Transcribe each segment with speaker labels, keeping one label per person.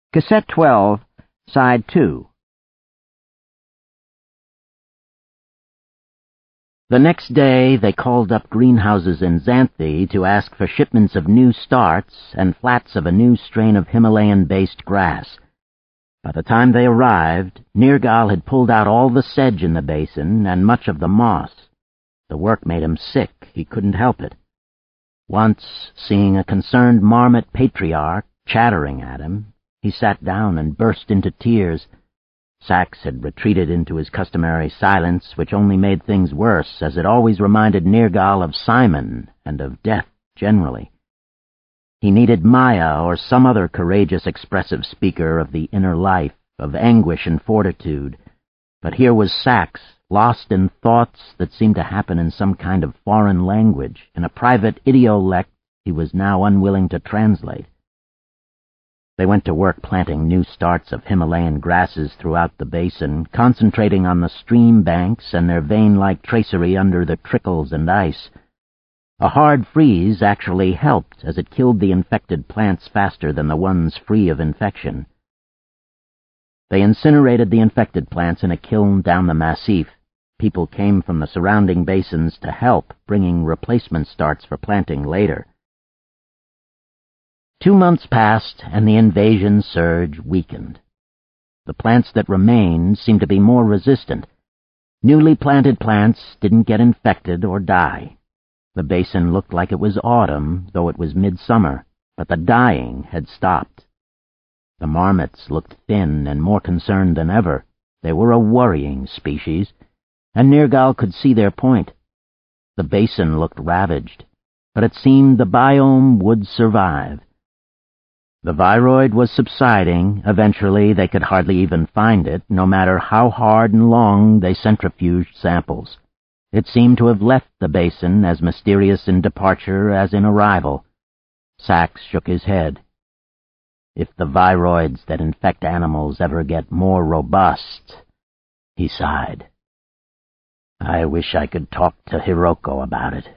Speaker 1: Cassette 12, Side 2. The next day they called up greenhouses in Xanthi to ask for shipments of new starts and flats of a new strain of Himalayan-based grass. By the time they arrived, Nergal had pulled out all the sedge in the basin and much of the moss. The work made him sick. He couldn't help it. Once, seeing a concerned marmot patriarch chattering at him, he sat down and burst into tears. Sachs had retreated into his customary silence, which only made things worse, as it always reminded Nergal of Simon and of death generally. He needed Maya or some other courageous, expressive speaker of the inner life, of anguish and fortitude. But here was Sachs, lost in thoughts that seemed to happen in some kind of foreign language, in a private idiolect he was now unwilling to translate. They went to work planting new starts of Himalayan grasses throughout the basin, concentrating on the stream banks and their vein-like tracery under the trickles and ice. A hard freeze actually helped, as it killed the infected plants faster than the ones free of infection. They incinerated the infected plants in a kiln down the Massif. People came from the surrounding basins to help, bringing replacement starts for planting later. 2 months passed, and the invasion surge weakened. The plants that remained seemed to be more resistant. Newly planted plants didn't get infected or die. The basin looked like it was autumn, though it was midsummer, but the dying had stopped. The marmots looked thin and more concerned than ever. They were a worrying species, and Nergal could see their point. The basin looked ravaged, but it seemed the biome would survive. The viroid was subsiding. Eventually they could hardly even find it, no matter how hard and long they centrifuged samples. It seemed to have left the basin as mysterious in departure as in arrival. Sachs shook his head. If the viroids that infect animals ever get more robust, he sighed. I wish I could talk to Hiroko about it.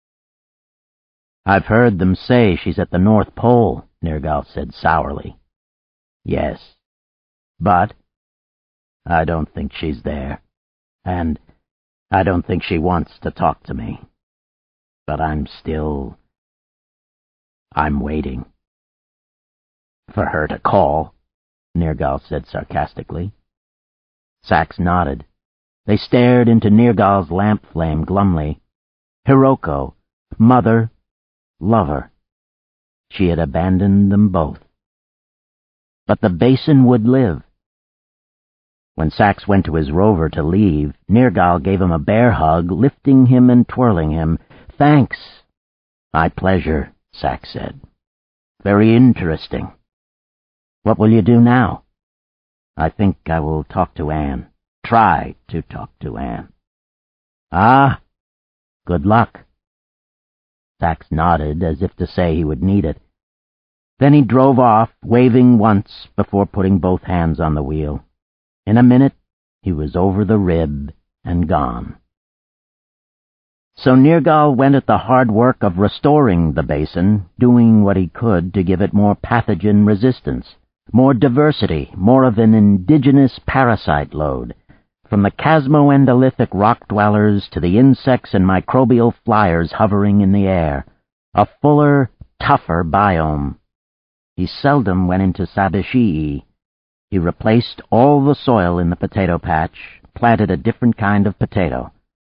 Speaker 1: I've heard them say she's at the North Pole, Nergal said sourly. Yes, but I don't think she's there, and I don't think she wants to talk to me. But I'm waiting. For her to call, Nergal said sarcastically. Sachs nodded. They stared into Nergal's lamp flame glumly. Hiroko, mother, lover. She had abandoned them both. But the basin would live. When Sachs went to his rover to leave, Nergal gave him a bear hug, lifting him and twirling him. Thanks. My pleasure, Sachs said. Very interesting. What will you do now? I think I will talk to Anne. Try to talk to Anne. Ah, good luck. Sachs nodded, as if to say he would need it. Then he drove off, waving once before putting both hands on the wheel. In a minute, he was over the rib and gone. So Nergal went at the hard work of restoring the basin, doing what he could to give it more pathogen resistance, more diversity, more of an indigenous parasite load, from the chasmoendolithic rock dwellers to the insects and microbial flyers hovering in the air, a fuller, tougher biome. He seldom went into Sabishii. He replaced all the soil in the potato patch, planted a different kind of potato.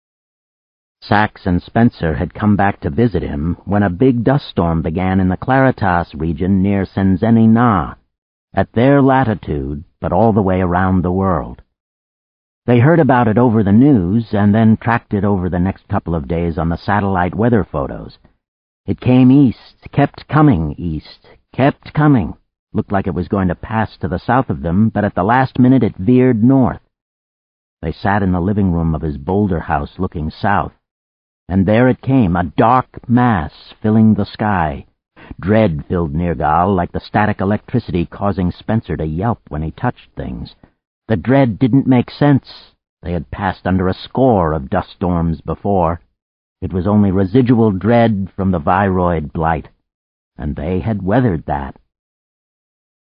Speaker 1: Sachs and Spencer had come back to visit him when a big dust storm began in the Claritas region near Senzeni Na, at their latitude, but all the way around the world. They heard about it over the news and then tracked it over the next couple of days on the satellite weather photos. It came east, kept coming east, kept coming. Looked like it was going to pass to the south of them, but at the last minute it veered north. They sat in the living room of his boulder house looking south, and there it came, a dark mass filling the sky. Dread filled Nergal, like the static electricity causing Spencer to yelp when he touched things. The dread didn't make sense. They had passed under a score of dust storms before. It was only residual dread from the viroid blight, and they had weathered that.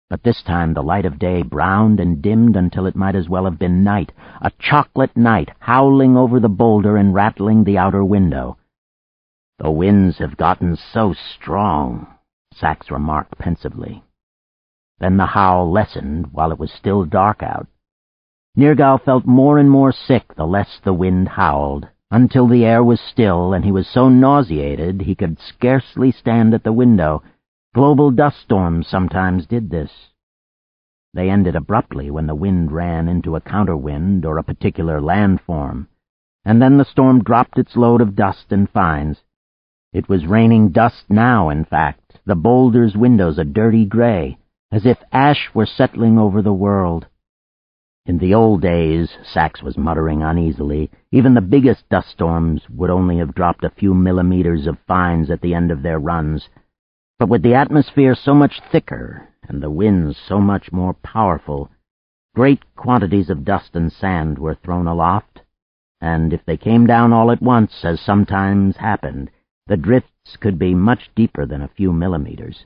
Speaker 1: But this time the light of day browned and dimmed until it might as well have been night, a chocolate night howling over the boulder and rattling the outer window. "The winds have gotten so strong," Sachs remarked pensively. Then the howl lessened while it was still dark out. Nergal felt more and more sick the less the wind howled, until the air was still and he was so nauseated he could scarcely stand at the window. Global dust storms sometimes did this. They ended abruptly when the wind ran into a counterwind or a particular landform, and then the storm dropped its load of dust and fines. It was raining dust now, in fact, the boulder's windows a dirty gray, as if ash were settling over the world. In the old days, Sachs was muttering uneasily, even the biggest dust storms would only have dropped a few millimeters of fines at the end of their runs. But with the atmosphere so much thicker and the winds so much more powerful, great quantities of dust and sand were thrown aloft, and if they came down all at once, as sometimes happened, the drifts could be much deeper than a few millimeters.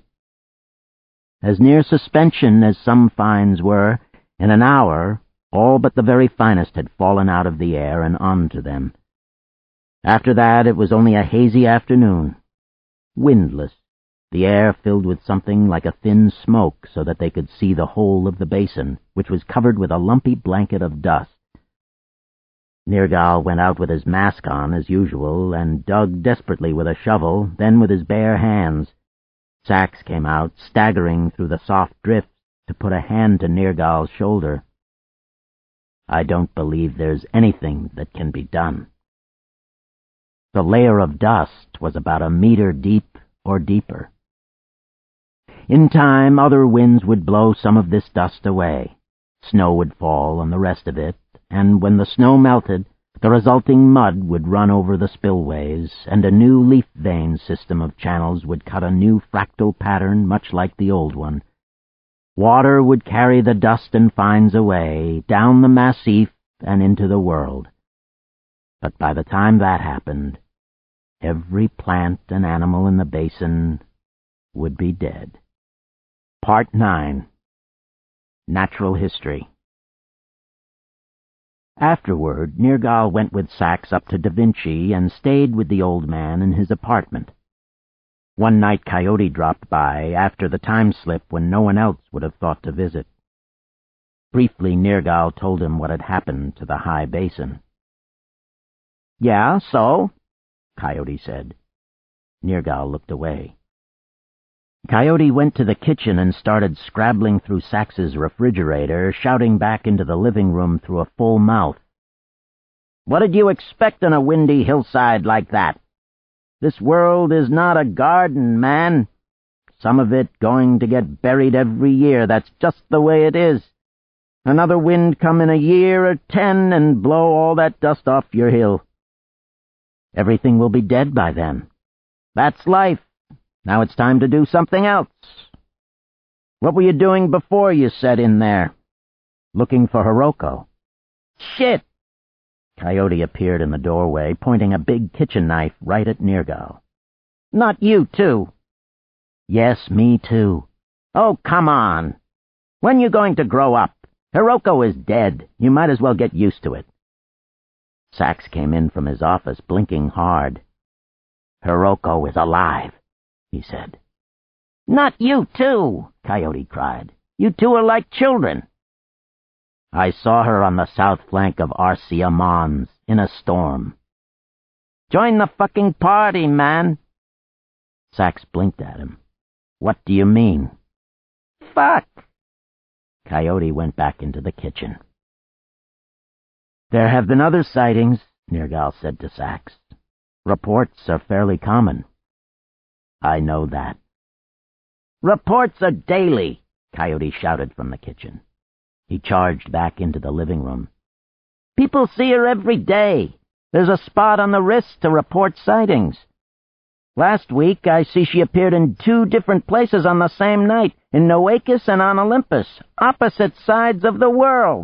Speaker 1: As near suspension as some fines were, in an hour all but the very finest had fallen out of the air and onto them. After that it was only a hazy afternoon, windless, the air filled with something like a thin smoke so that they could see the whole of the basin, which was covered with a lumpy blanket of dust. Nergal went out with his mask on as usual and dug desperately with a shovel, then with his bare hands. Sachs came out, staggering through the soft drifts, to put a hand to Nergal's shoulder. "I don't believe there's anything that can be done." The layer of dust was about a meter deep or deeper. In time, other winds would blow some of this dust away. Snow would fall on the rest of it, and when the snow melted, the resulting mud would run over the spillways, and a new leaf vein system of channels would cut a new fractal pattern much like the old one. Water would carry the dust and fines away, down the massif and into the world. But by the time that happened, every plant and animal in the basin would be dead. Part 9. Natural History. Afterward, Nergal went with Sachs up to Da Vinci and stayed with the old man in his apartment. One night Coyote dropped by, after the time slip when no one else would have thought to visit. Briefly, Nergal told him what had happened to the high basin. "Yeah, so?" Coyote said. Nergal looked away. Coyote went to the kitchen and started scrabbling through Sax's refrigerator, shouting back into the living room through a full mouth. "What did you expect on a windy hillside like that? This world is not a garden, man. Some of it going to get buried every year. That's just the way it is. Another wind come in a year or 10 and blow all that dust off your hill. Everything will be dead by then. That's life. Now it's time to do something else. What were you doing before you set in there?" "Looking for Hiroko." "Shit!" Coyote appeared in the doorway, pointing a big kitchen knife right at Nergal. "Not you, too." "Yes, me too." "Oh, come on. When you going to grow up? Hiroko is dead. You might as well get used to it." Sachs came in from his office, blinking hard. "Hiroko is alive," he said. "Not you, too," Coyote cried. "You two are like children." "I saw her on the south flank of Arsia Mons, in a storm." "Join the fucking party, man." Sachs blinked at him. "What do you mean?" "Fuck." Coyote went back into the kitchen. "There have been other sightings," Nergal said to Sachs. "Reports are fairly common." "I know that." "Reports are daily," Coyote shouted from the kitchen. He charged back into the living room. "People see her every day. There's a spot on the wrist to report sightings. Last week I see she appeared in 2 different places on the same night, in Noakis and on Olympus, opposite sides of the world."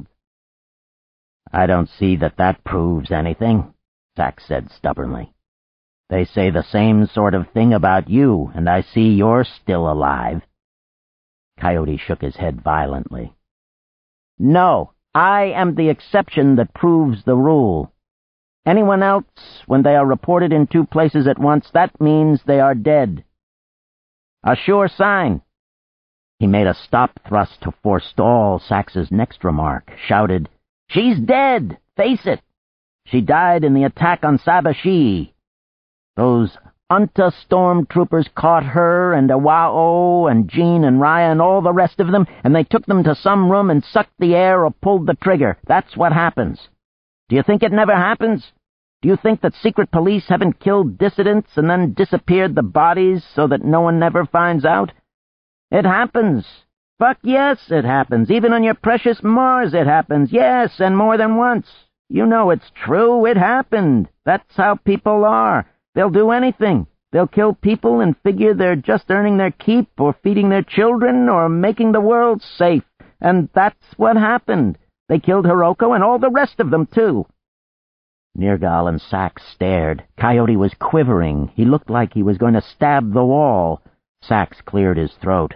Speaker 1: "I don't see that proves anything," Sachs said stubbornly. "They say the same sort of thing about you, and I see you're still alive." Coyote shook his head violently. No, I am the exception that proves the rule. Anyone else, when they are reported in 2 places at once, that means they are dead. A sure sign. He made a stop thrust to forestall Sax's next remark, shouted, She's dead! Face it! She died in the attack on Sabashii. Those Unta stormtroopers caught her and Iwao and Jean and Raya and all the rest of them, and they took them to some room and sucked the air or pulled the trigger. That's what happens. Do you think it never happens? Do you think that secret police haven't killed dissidents and then disappeared the bodies so that no one never finds out? It happens. Fuck yes, it happens. Even on your precious Mars it happens. Yes, and more than once. You know it's true. It happened. That's how people are. They'll do anything. They'll kill people and figure they're just earning their keep or feeding their children or making the world safe. And that's what happened. They killed Hiroko and all the rest of them, too. Nergal and Sax stared. Coyote was quivering. He looked like he was going to stab the wall. Sax cleared his throat.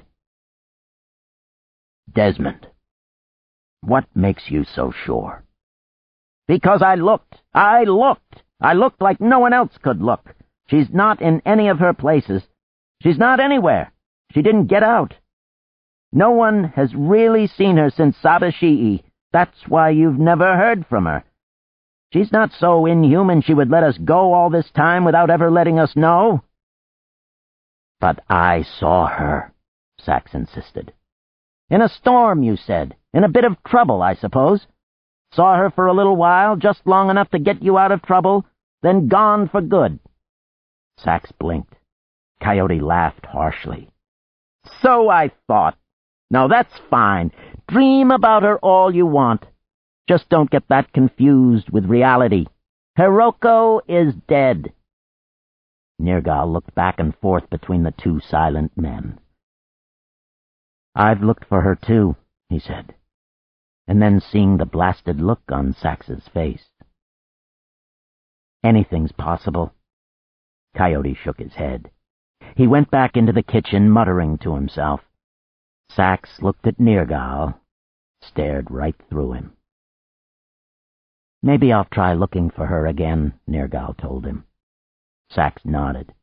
Speaker 1: Desmond, what makes you so sure? Because I looked. I looked like no one else could look. She's not in any of her places. She's not anywhere. She didn't get out. No one has really seen her since Sabashii. That's why you've never heard from her. She's not so inhuman she would let us go all this time without ever letting us know. But I saw her, Sax insisted. In a storm, you said. In a bit of trouble, I suppose. Saw her for a little while, just long enough to get you out of trouble, then gone for good. Sax blinked. Coyote laughed harshly. So I thought. No, that's fine. Dream about her all you want. Just don't get that confused with reality. Hiroko is dead. Nergal looked back and forth between the 2 silent men. I've looked for her too, he said, and then seeing the blasted look on Sax's face. Anything's possible. Coyote shook his head. He went back into the kitchen, muttering to himself. Sax looked at Nergal, stared right through him. Maybe I'll try looking for her again, Nergal told him. Sax nodded.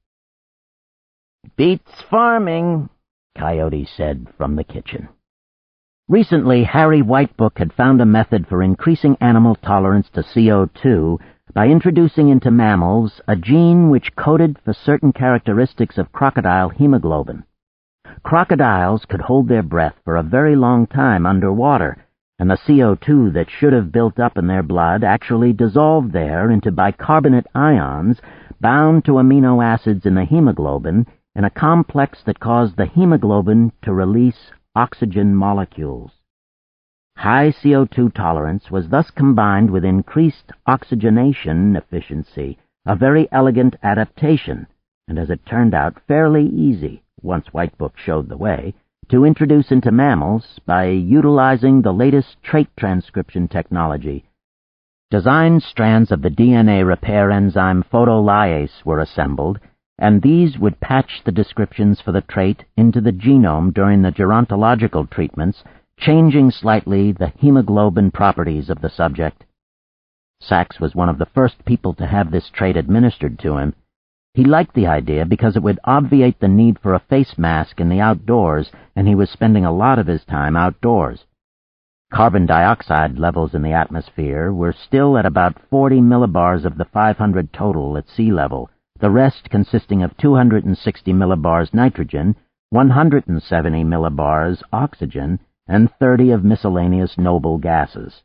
Speaker 1: Beats farming, Coyote said from the kitchen. Recently, Harry Whitebook had found a method for increasing animal tolerance to CO2 by introducing into mammals a gene which coded for certain characteristics of crocodile hemoglobin. Crocodiles could hold their breath for a very long time underwater, and the CO2 that should have built up in their blood actually dissolved there into bicarbonate ions bound to amino acids in the hemoglobin in a complex that caused the hemoglobin to release oxygen molecules. High CO2 tolerance was thus combined with increased oxygenation efficiency, a very elegant adaptation, and as it turned out fairly easy, once Whitebook showed the way, to introduce into mammals by utilizing the latest trait transcription technology. Designed strands of the DNA repair enzyme photolyase were assembled, and these would patch the descriptions for the trait into the genome during the gerontological treatments, changing slightly the hemoglobin properties of the subject. Sax was one of the first people to have this trait administered to him. He liked the idea because it would obviate the need for a face mask in the outdoors, and he was spending a lot of his time outdoors. Carbon dioxide levels in the atmosphere were still at about 40 millibars of the 500 total at sea level, the rest consisting of 260 millibars nitrogen, 170 millibars oxygen, and 30 of miscellaneous noble gases.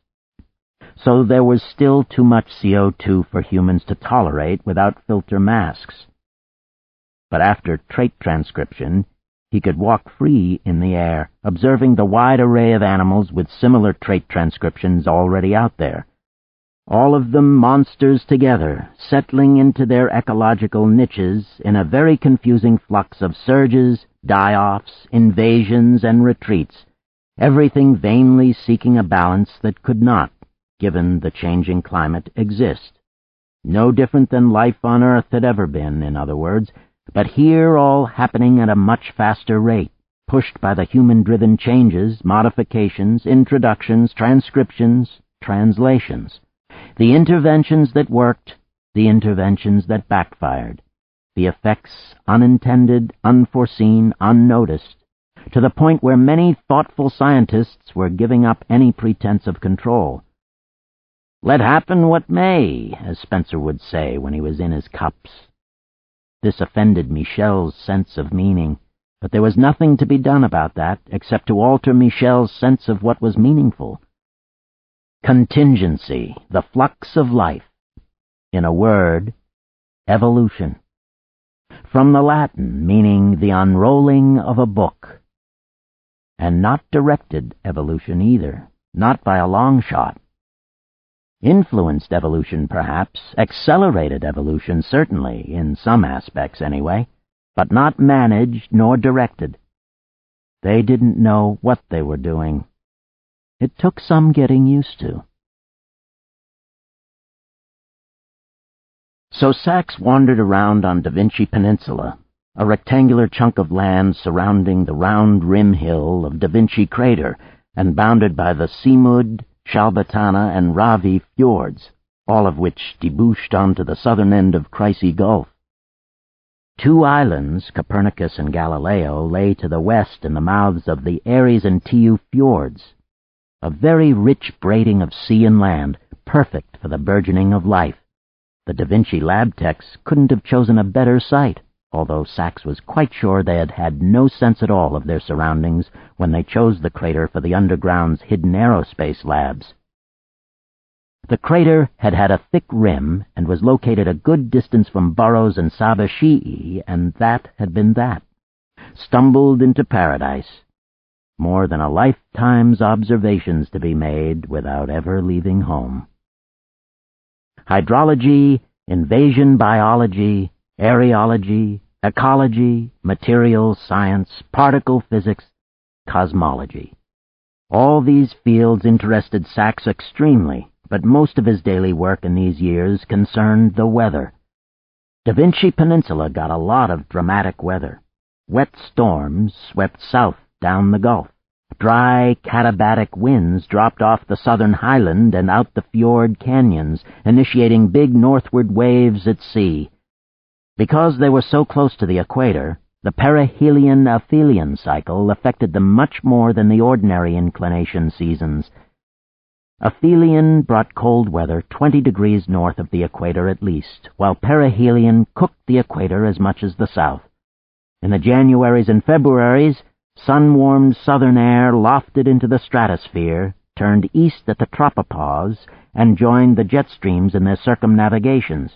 Speaker 1: So there was still too much CO2 for humans to tolerate without filter masks. But after trait transcription, he could walk free in the air, observing the wide array of animals with similar trait transcriptions already out there. All of them monsters together, settling into their ecological niches in a very confusing flux of surges, die-offs, invasions, and retreats, everything vainly seeking a balance that could not, given the changing climate, exist. No different than life on Earth had ever been, in other words, but here all happening at a much faster rate, pushed by the human-driven changes, modifications, introductions, transcriptions, translations, the interventions that worked, the interventions that backfired, the effects unintended, unforeseen, unnoticed, to the point where many thoughtful scientists were giving up any pretense of control. Let happen what may, as Spencer would say when he was in his cups. This offended Michel's sense of meaning, but there was nothing to be done about that except to alter Michel's sense of what was meaningful. Contingency, the flux of life. In a word, evolution. From the Latin, meaning the unrolling of a book. And not directed evolution either, not by a long shot. Influenced evolution, perhaps, accelerated evolution, certainly, in some aspects anyway, but not managed nor directed. They didn't know what they were doing. It took some getting used to. So Sachs wandered around on Da Vinci Peninsula, a rectangular chunk of land surrounding the round rim hill of Da Vinci Crater and bounded by the Simud, Shalbatana, and Ravi fjords, all of which debouched onto the southern end of Chryse Gulf. Two islands, Copernicus and Galileo, lay to the west in the mouths of the Ares and Tiyu fjords, a very rich braiding of sea and land, perfect for the burgeoning of life. The Da Vinci lab techs couldn't have chosen a better site, although Sachs was quite sure they had had no sense at all of their surroundings when they chose the crater for the underground's hidden aerospace labs. The crater had had a thick rim and was located a good distance from Burroughs and Sabashii, and that had been that. Stumbled into paradise. More than a lifetime's observations to be made without ever leaving home. Hydrology, invasion biology, areology, ecology, materials science, particle physics, cosmology. All these fields interested Sachs extremely, but most of his daily work in these years concerned the weather. Da Vinci Peninsula got a lot of dramatic weather. Wet storms swept south down the Gulf. Dry, katabatic winds dropped off the southern highland and out the fjord canyons, initiating big northward waves at sea. Because they were so close to the equator, the perihelion-aphelion cycle affected them much more than the ordinary inclination seasons. Aphelion brought cold weather 20 degrees north of the equator at least, while perihelion cooked the equator as much as the south. In the Januaries and Februaries, sun-warmed southern air lofted into the stratosphere, turned east at the tropopause, and joined the jet streams in their circumnavigations.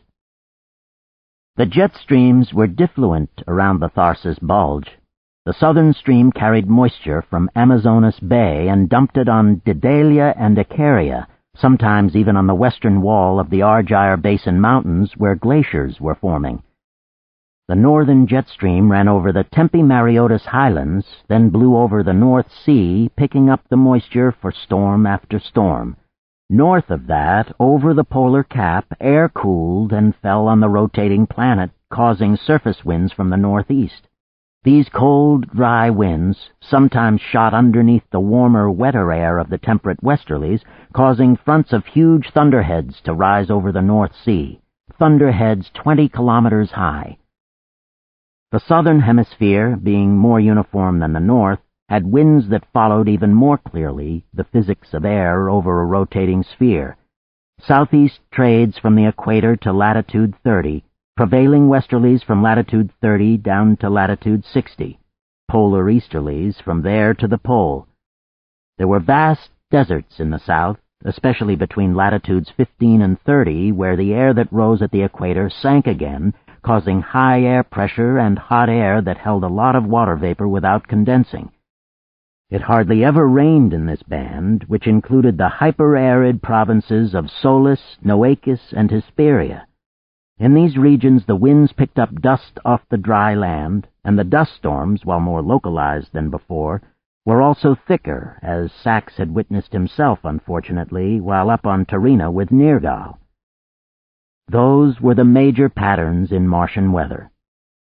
Speaker 1: The jet streams were diffluent around the Tharsis Bulge. The southern stream carried moisture from Amazonas Bay and dumped it on Dedalia and Icaria, sometimes even on the western wall of the Argyre Basin Mountains where glaciers were forming. The northern jet stream ran over the Tempe-Mariotis highlands, then blew over the North Sea, picking up the moisture for storm after storm. North of that, over the polar cap, air cooled and fell on the rotating planet, causing surface winds from the northeast. These cold, dry winds sometimes shot underneath the warmer, wetter air of the temperate westerlies, causing fronts of huge thunderheads to rise over the North Sea, thunderheads 20 kilometers high. The southern hemisphere, being more uniform than the north, had winds that followed even more clearly the physics of air over a rotating sphere. Southeast trades from the equator to latitude 30, prevailing westerlies from latitude 30 down to latitude 60, polar easterlies from there to the pole. There were vast deserts in the south, especially between latitudes 15 and 30, where the air that rose at the equator sank again, causing high air pressure and hot air that held a lot of water vapor without condensing. It hardly ever rained in this band, which included the hyper-arid provinces of Solis, Noachis, and Hesperia. In these regions the winds picked up dust off the dry land, and the dust storms, while more localized than before, were also thicker, as Sachs had witnessed himself, unfortunately, while up on Tarina with Nergal. Those were the major patterns in Martian weather.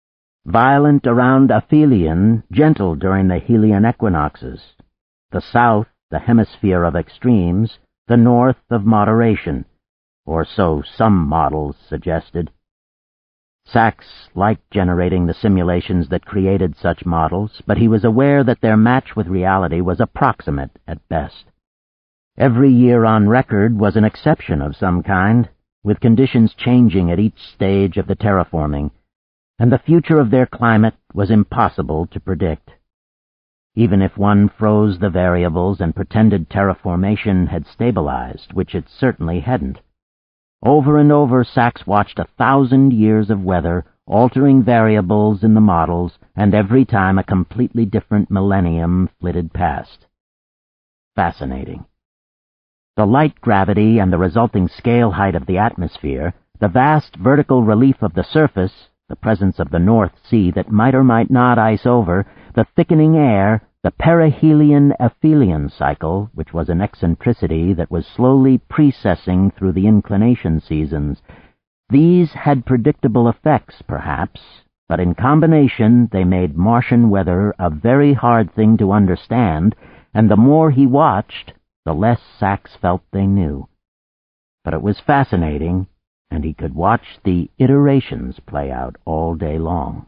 Speaker 1: Violent around aphelion, gentle during the Helian equinoxes. The south, the hemisphere of extremes, the north of moderation, or so some models suggested. Sachs liked generating the simulations that created such models, but he was aware that their match with reality was approximate at best. Every year on record was an exception of some kind, with conditions changing at each stage of the terraforming, and the future of their climate was impossible to predict. Even if one froze the variables and pretended terraformation had stabilized, which it certainly hadn't. Over and over, Sachs watched 1,000 years of weather, altering variables in the models, and every time a completely different millennium flitted past. Fascinating. The light gravity and the resulting scale height of the atmosphere, the vast vertical relief of the surface, the presence of the North Sea that might or might not ice over, the thickening air, the perihelion-aphelion cycle, which was an eccentricity that was slowly precessing through the inclination seasons. These had predictable effects, perhaps, but in combination they made Martian weather a very hard thing to understand, and the more he watched, the less Sachs felt they knew. But it was fascinating, and he could watch the iterations play out all day long.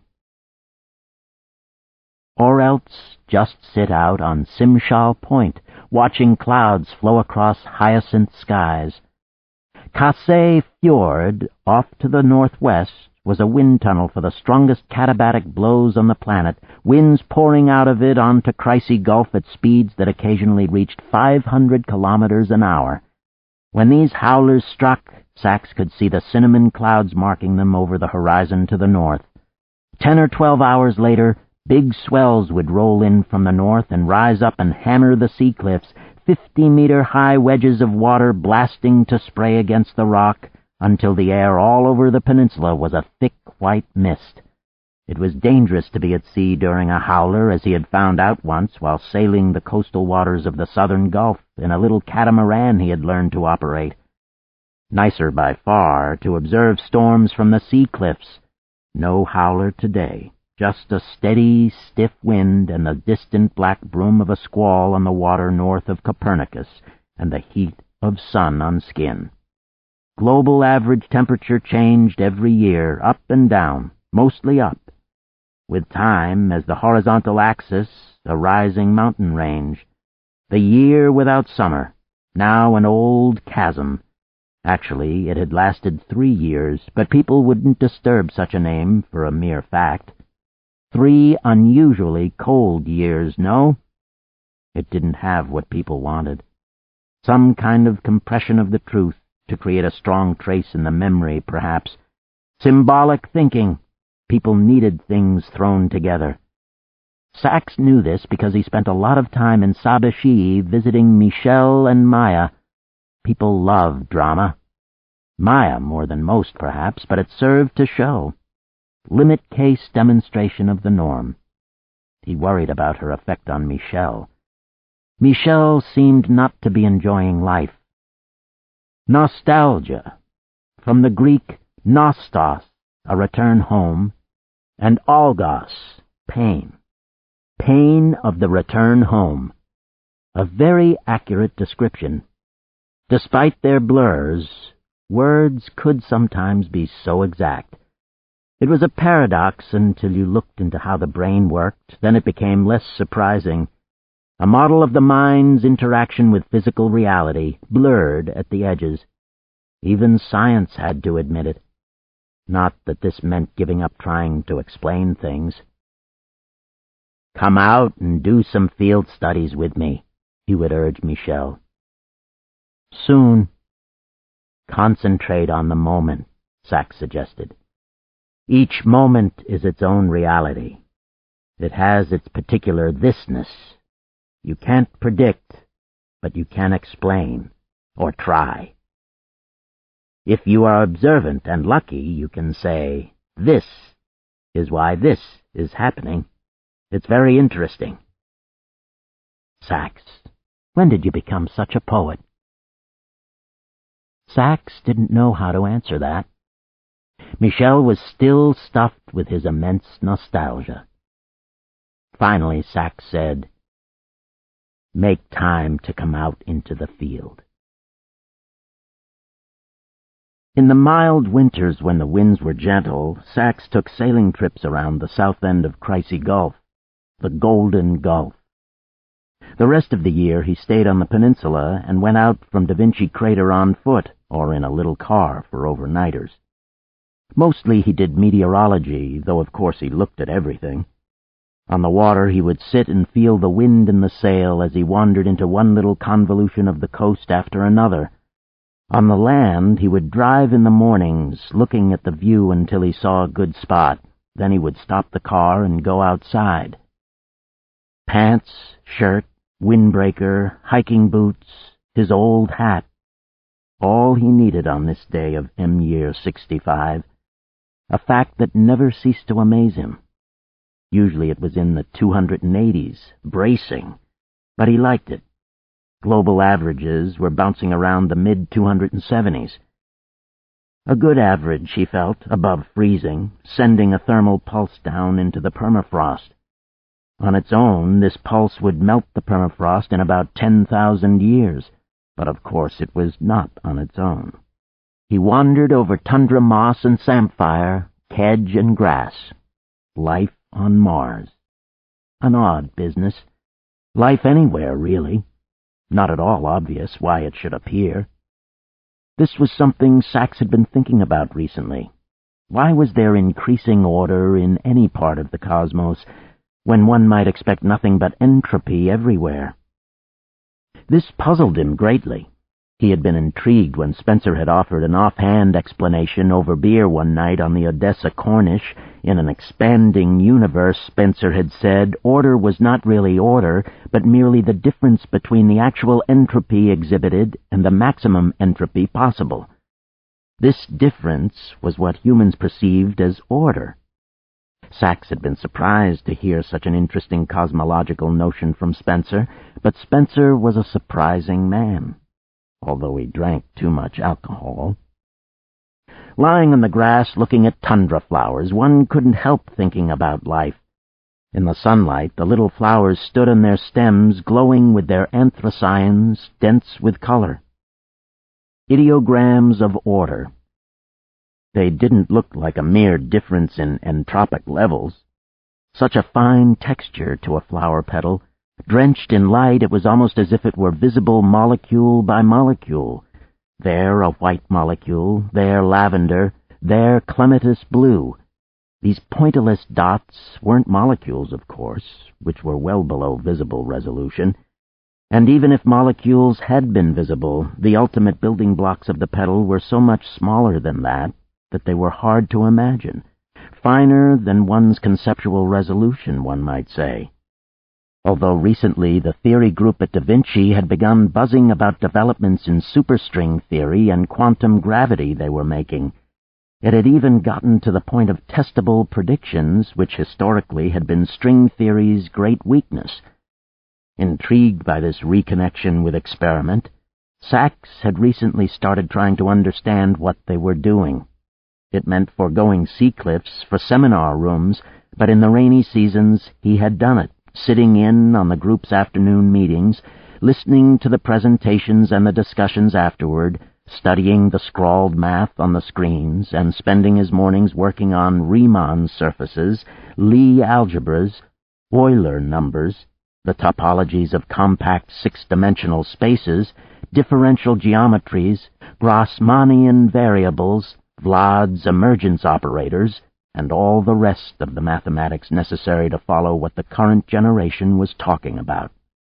Speaker 1: Or else just sit out on Simshal Point, watching clouds flow across hyacinth skies. Kassai Fjord, off to the northwest, was a wind tunnel for the strongest katabatic blows on the planet, winds pouring out of it onto Chryse Gulf at speeds that occasionally reached 500 kilometers an hour. When these howlers struck, Sachs could see the cinnamon clouds marking them over the horizon to the north. 10 or 12 hours later, big swells would roll in from the north and rise up and hammer the sea cliffs, 50-meter-high wedges of water blasting to spray against the rock, until the air all over the peninsula was a thick white mist. It was dangerous to be at sea during a howler, as he had found out once while sailing the coastal waters of the southern Gulf in a little catamaran he had learned to operate. Nicer by far to observe storms from the sea cliffs. No howler today. Just a steady, stiff wind and the distant black broom of a squall on the water north of Copernicus, and the heat of sun on skin. Global average temperature changed every year, up and down, mostly up. With time, as the horizontal axis, a rising mountain range. The year without summer, now an old chasm. Actually, it had lasted 3 years, but people wouldn't disturb such a name for a mere fact. 3 unusually cold years, no? It didn't have what people wanted. Some kind of compression of the truth to create a strong trace in the memory, perhaps. Symbolic thinking. People needed things thrown together. Sachs knew this because he spent a lot of time in Sabashi visiting Michel and Maya. People love drama. Maya more than most, perhaps, but it served to show. Limit case demonstration of the norm. He worried about her effect on Michel. Michel seemed not to be enjoying life. Nostalgia, from the Greek nostos, a return home, and algos, pain. Pain of the return home. A very accurate description. Despite their blurs, words could sometimes be so exact. It was a paradox until you looked into how the brain worked, then it became less surprising. A model of the mind's interaction with physical reality, blurred at the edges. Even science had to admit it. Not that this meant giving up trying to explain things. "Come out and do some field studies with me," he would urge Michel. "Soon." "Concentrate on the moment," Sachs suggested. "Each moment is its own reality. It has its particular thisness. You can't predict, but you can explain, or try. If you are observant and lucky, you can say, 'This is why this is happening. It's very interesting.'" Sachs, when did you become such a poet? Sachs didn't know how to answer that. Michel was still stuffed with his immense nostalgia. Finally, Sachs said, "Make time to come out into the field." In the mild winters when the winds were gentle, Sachs took sailing trips around the south end of Crissey Gulf, the Golden Gulf. The rest of the year he stayed on the peninsula and went out from Da Vinci Crater on foot or in a little car for overnighters. Mostly he did meteorology, though of course he looked at everything. On the water he would sit and feel the wind in the sail as he wandered into one little convolution of the coast after another. On the land he would drive in the mornings, looking at the view until he saw a good spot. Then he would stop the car and go outside. Pants, shirt, windbreaker, hiking boots, his old hat. All he needed on this day of M-year 65. A fact that never ceased to amaze him. Usually it was in the 280s, bracing, but he liked it. Global averages were bouncing around the mid-270s. A good average, he felt, above freezing, sending a thermal pulse down into the permafrost. On its own, this pulse would melt the permafrost in about 10,000 years, but of course it was not on its own. He wandered over tundra moss and samphire, kedge and grass. Life on Mars. An odd business. Life anywhere, really. Not at all obvious why it should appear. This was something Sachs had been thinking about recently. Why was there increasing order in any part of the cosmos, when one might expect nothing but entropy everywhere? This puzzled him greatly. He had been intrigued when Spencer had offered an offhand explanation over beer one night on the Odessa Cornish. In an expanding universe, Spencer had said, order was not really order, but merely the difference between the actual entropy exhibited and the maximum entropy possible. This difference was what humans perceived as order. Sachs had been surprised to hear such an interesting cosmological notion from Spencer, but Spencer was a surprising man, although he drank too much alcohol. Lying on the grass looking at tundra flowers, one couldn't help thinking about life. In the sunlight, the little flowers stood on their stems, glowing with their anthocyanins, dense with color. Ideograms of order. They didn't look like a mere difference in entropic levels. Such a fine texture to a flower petal. Drenched in light, it was almost as if it were visible molecule by molecule. There a white molecule, there lavender, there clematis blue. These pointillist dots weren't molecules, of course, which were well below visible resolution. And even if molecules had been visible, the ultimate building blocks of the petal were so much smaller than that they were hard to imagine. Finer than one's conceptual resolution, one might say. Although recently the theory group at Da Vinci had begun buzzing about developments in superstring theory and quantum gravity they were making. It had even gotten to the point of testable predictions, which historically had been string theory's great weakness. Intrigued by this reconnection with experiment, Sachs had recently started trying to understand what they were doing. It meant foregoing sea cliffs for seminar rooms, but in the rainy seasons he had done it, sitting in on the group's afternoon meetings, listening to the presentations and the discussions afterward, studying the scrawled math on the screens, and spending his mornings working on Riemann surfaces, Lie algebras, Euler numbers, the topologies of compact six-dimensional spaces, differential geometries, Grassmannian variables, Vlad's emergence operators, and all the rest of the mathematics necessary to follow what the current generation was talking about.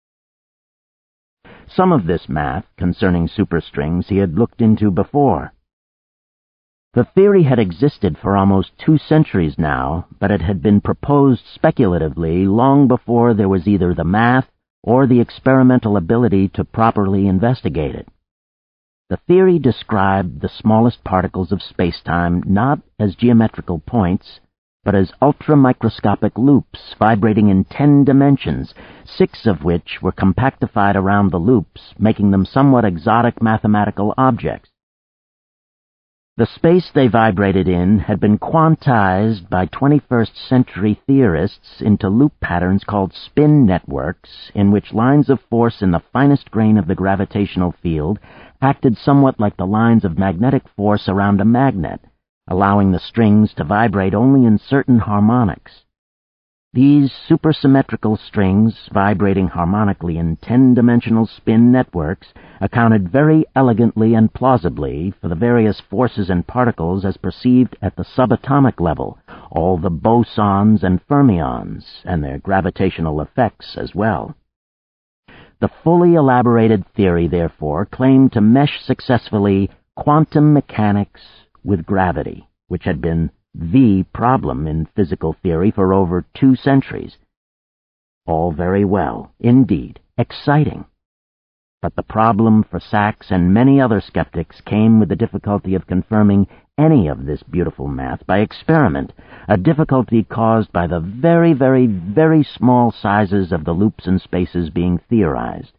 Speaker 1: Some of this math concerning superstrings he had looked into before. The theory had existed for almost 2 centuries now, but it had been proposed speculatively long before there was either the math or the experimental ability to properly investigate it. The theory described the smallest particles of spacetime not as geometrical points, but as ultramicroscopic loops vibrating in 10 dimensions, 6 of which were compactified around the loops, making them somewhat exotic mathematical objects. The space they vibrated in had been quantized by 21st century theorists into loop patterns called spin networks, in which lines of force in the finest grain of the gravitational field acted somewhat like the lines of magnetic force around a magnet, allowing the strings to vibrate only in certain harmonics. These supersymmetrical strings, vibrating harmonically in 10-dimensional spin networks, accounted very elegantly and plausibly for the various forces and particles as perceived at the subatomic level, all the bosons and fermions, and their gravitational effects as well. The fully elaborated theory, therefore, claimed to mesh successfully quantum mechanics with gravity, which had been the problem in physical theory for over 2 centuries. All very well, indeed, exciting. But the problem for Sachs and many other skeptics came with the difficulty of confirming any of this beautiful math by experiment, a difficulty caused by the very, very, very small sizes of the loops and spaces being theorized.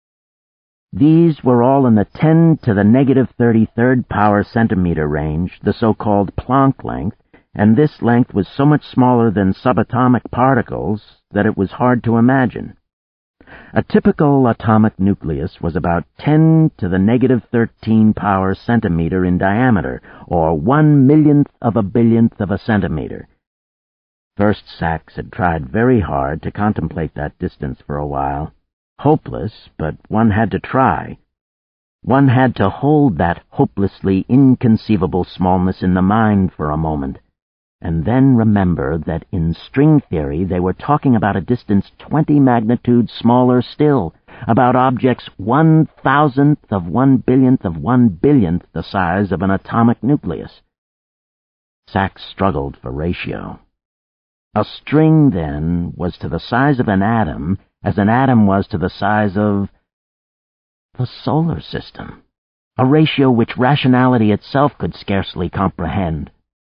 Speaker 1: These were all in the 10 to the negative 33rd power centimeter range, the so-called Planck length, and this length was so much smaller than subatomic particles that it was hard to imagine. A typical atomic nucleus was about 10 to the negative 13 power centimeter in diameter, or 1/1,000,000th of a billionth of a centimeter. First Sachs had tried very hard to contemplate that distance for a while. Hopeless, but one had to try. One had to hold that hopelessly inconceivable smallness in the mind for a moment, and then remember that in string theory they were talking about a distance 20 magnitudes smaller still, about objects 1,000th of 1/1000,000th of 1/1000,000th the size of an atomic nucleus. Sachs struggled for ratio. A string, then, was to the size of an atom as an atom was to the size of the solar system, a ratio which rationality itself could scarcely comprehend.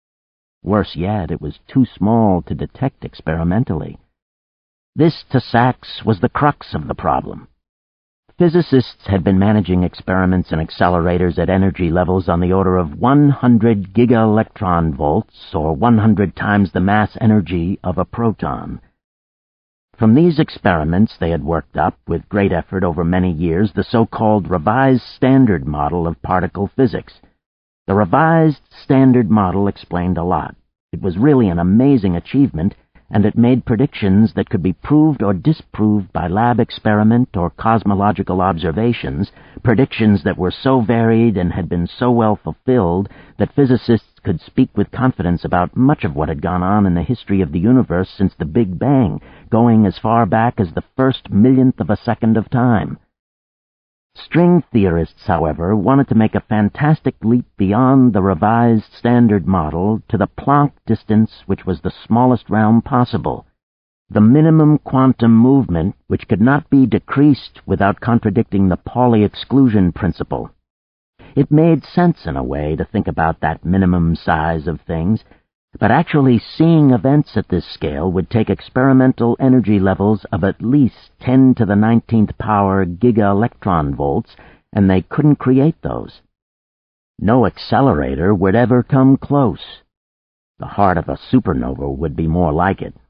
Speaker 1: Worse yet, it was too small to detect experimentally. This, to Sachs, was the crux of the problem. Physicists had been managing experiments and accelerators at energy levels on the order of 100 giga-electron volts, or 100 times the mass energy of a proton. From these experiments they had worked up, with great effort over many years, the so-called Revised Standard Model of particle physics. The Revised Standard Model explained a lot. It was really an amazing achievement, and it made predictions that could be proved or disproved by lab experiment or cosmological observations, predictions that were so varied and had been so well fulfilled that physicists could speak with confidence about much of what had gone on in the history of the universe since the Big Bang, going as far back as the first millionth of a second of time. String theorists, however, wanted to make a fantastic leap beyond the Revised Standard Model to the Planck distance, which was the smallest realm possible, the minimum quantum movement which could not be decreased without contradicting the Pauli exclusion principle. It made sense in a way to think about that minimum size of things, but actually seeing events at this scale would take experimental energy levels of at least 10 to the 19th power giga-electron volts, and they couldn't create those. No accelerator would ever come close. The heart of a supernova would be more like it.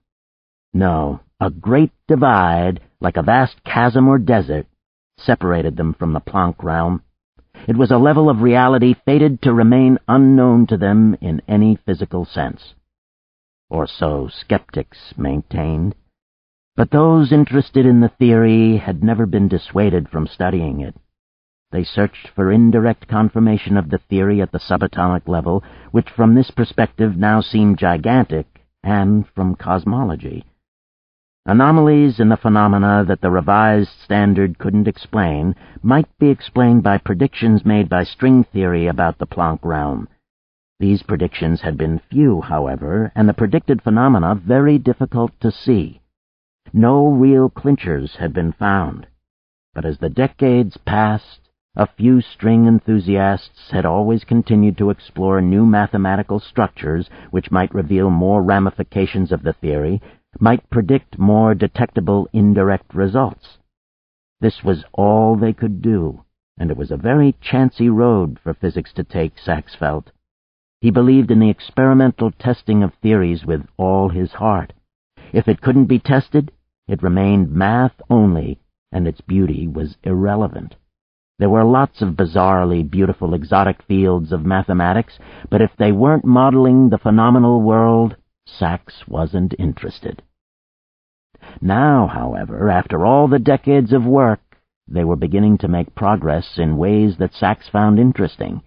Speaker 1: No, a great divide, like a vast chasm or desert, separated them from the Planck realm. It was a level of reality fated to remain unknown to them in any physical sense. Or so skeptics maintained. But those interested in the theory had never been dissuaded from studying it. They searched for indirect confirmation of the theory at the subatomic level, which from this perspective now seemed gigantic, and from cosmology. Anomalies in the phenomena that the Revised Standard couldn't explain might be explained by predictions made by string theory about the Planck realm. These predictions had been few, however, and the predicted phenomena very difficult to see. No real clinchers had been found. But as the decades passed, a few string enthusiasts had always continued to explore new mathematical structures which might reveal more ramifications of the theory, might predict more detectable indirect results. This was all they could do, and it was a very chancy road for physics to take, Sachs felt. He believed in the experimental testing of theories with all his heart. If it couldn't be tested, it remained math only, and its beauty was irrelevant. There were lots of bizarrely beautiful exotic fields of mathematics, but if they weren't modeling the phenomenal world, Sachs wasn't interested. Now, however, after all the decades of work, they were beginning to make progress in ways that Sachs found interesting.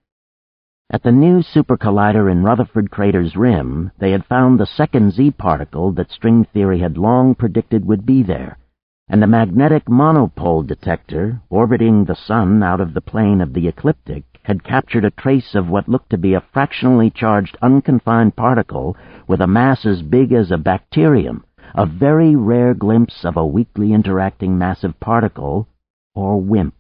Speaker 1: At the new super collider in Rutherford Crater's rim, they had found the second Z-particle that string theory had long predicted would be there, and a magnetic monopole detector orbiting the sun out of the plane of the ecliptic had captured a trace of what looked to be a fractionally charged unconfined particle with a mass as big as a bacterium, a very rare glimpse of a weakly interacting massive particle, or WIMP.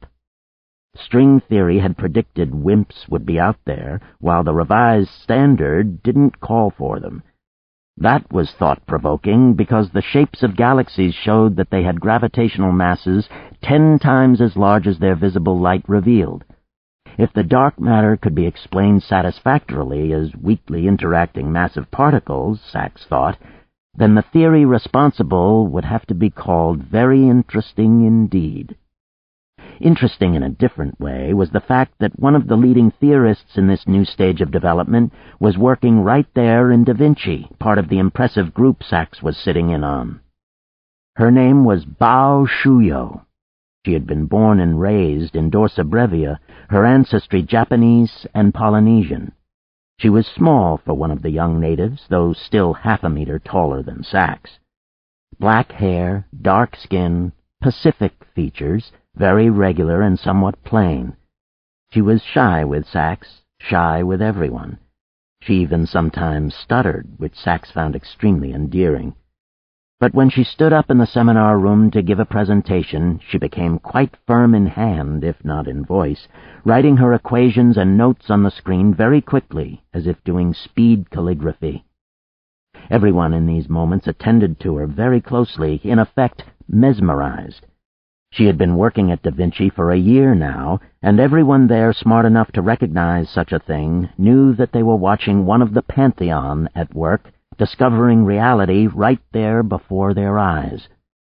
Speaker 1: String theory had predicted WIMPs would be out there, while the revised standard didn't call for them. That was thought-provoking because the shapes of galaxies showed that they had gravitational masses 10 times as large as their visible light revealed. If the dark matter could be explained satisfactorily as weakly interacting massive particles, Sachs thought, then the theory responsible would have to be called very interesting indeed. Interesting in a different way was the fact that one of the leading theorists in this new stage of development was working right there in Da Vinci, part of the impressive group Sachs was sitting in on. Her name was Bao Shuyo. She had been born and raised in Dorsa Brevia, her ancestry Japanese and Polynesian. She was small for one of the young natives, though still half a meter taller than Sachs. Black hair, dark skin, Pacific features, very regular and somewhat plain. She was shy with Sachs, shy with everyone. She even sometimes stuttered, which Sachs found extremely endearing. But when she stood up in the seminar room to give a presentation, she became quite firm in hand, if not in voice, writing her equations and notes on the screen very quickly, as if doing speed calligraphy. Everyone in these moments attended to her very closely, in effect mesmerized. She had been working at Da Vinci for a year now, and everyone there smart enough to recognize such a thing knew that they were watching one of the pantheon at work, discovering reality right there before their eyes.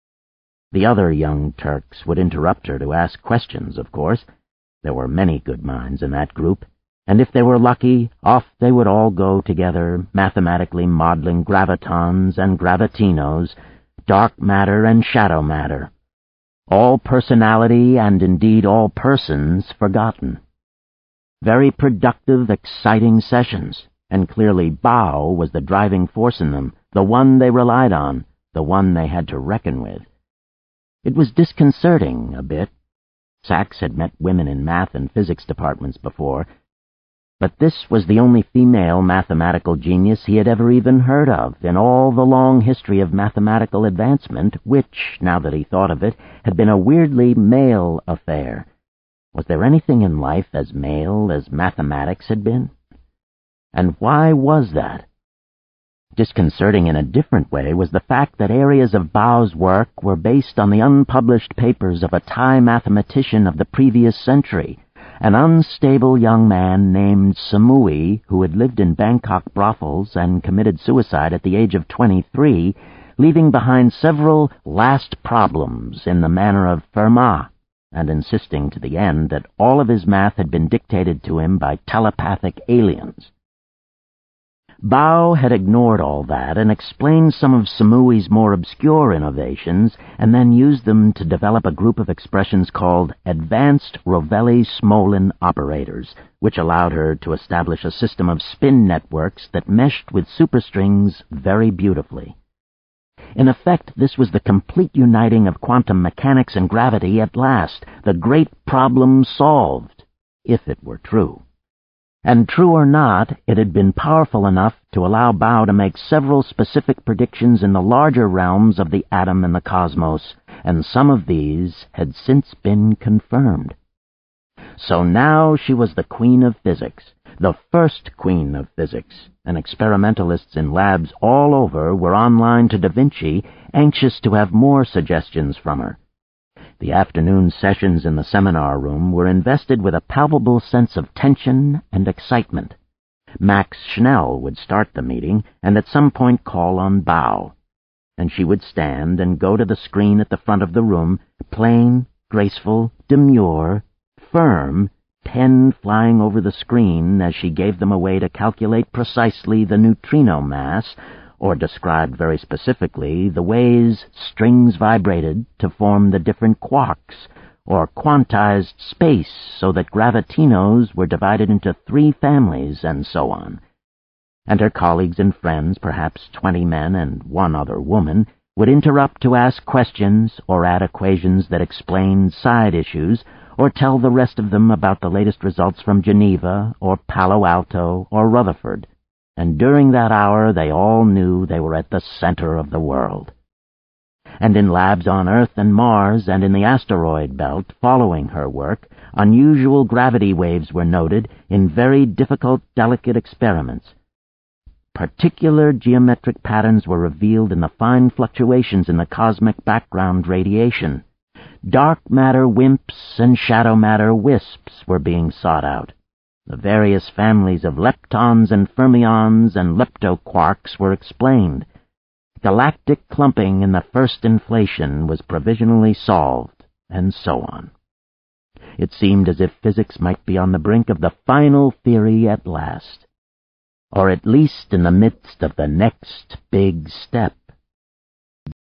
Speaker 1: The other young Turks would interrupt her to ask questions, of course. There were many good minds in that group, and if they were lucky, off they would all go together, mathematically modeling gravitons and gravitinos, dark matter and shadow matter. All personality and indeed all persons forgotten. Very productive, exciting sessions, and clearly Bao was the driving force in them, the one they relied on, the one they had to reckon with. It was disconcerting, a bit. Sachs had met women in math and physics departments before, but this was the only female mathematical genius he had ever even heard of in all the long history of mathematical advancement, which, now that he thought of it, had been a weirdly male affair. Was there anything in life as male as mathematics had been? And why was that? Disconcerting in a different way was the fact that areas of Bao's work were based on the unpublished papers of a Thai mathematician of the previous century, an unstable young man named Samui, who had lived in Bangkok brothels and committed suicide at the age of 23, leaving behind several last problems in the manner of Fermat, and insisting to the end that all of his math had been dictated to him by telepathic aliens. Bao had ignored all that and explained some of Samui's more obscure innovations, and then used them to develop a group of expressions called Advanced Rovelli-Smolin Operators, which allowed her to establish a system of spin networks that meshed with superstrings very beautifully. In effect, this was the complete uniting of quantum mechanics and gravity at last, the great problem solved, if it were true. And true or not, it had been powerful enough to allow Bao to make several specific predictions in the larger realms of the atom and the cosmos, and some of these had since been confirmed. So now she was the queen of physics, the first queen of physics, and experimentalists in labs all over were online to Da Vinci, anxious to have more suggestions from her. The afternoon sessions in the seminar room were invested with a palpable sense of tension and excitement. Max Schnell would start the meeting and at some point call on Bow, and she would stand and go to the screen at the front of the room, plain, graceful, demure, firm, pen flying over the screen as she gave them away to calculate precisely the neutrino mass, or described very specifically the ways strings vibrated to form the different quarks, or quantized space so that gravitinos were divided into 3 families, and so on. And her colleagues and friends, perhaps 20 men and 1 other woman, would interrupt to ask questions or add equations that explained side issues, or tell the rest of them about the latest results from Geneva or Palo Alto or Rutherford. And during that hour they all knew they were at the center of the world. And in labs on Earth and Mars and in the asteroid belt following her work, unusual gravity waves were noted in very difficult, delicate experiments. Particular geometric patterns were revealed in the fine fluctuations in the cosmic background radiation. Dark matter WIMPs and shadow matter WISPs were being sought out. The various families of leptons and fermions and leptoquarks were explained. Galactic clumping in the first inflation was provisionally solved, and so on. It seemed as if physics might be on the brink of the final theory at last, or at least in the midst of the next big step.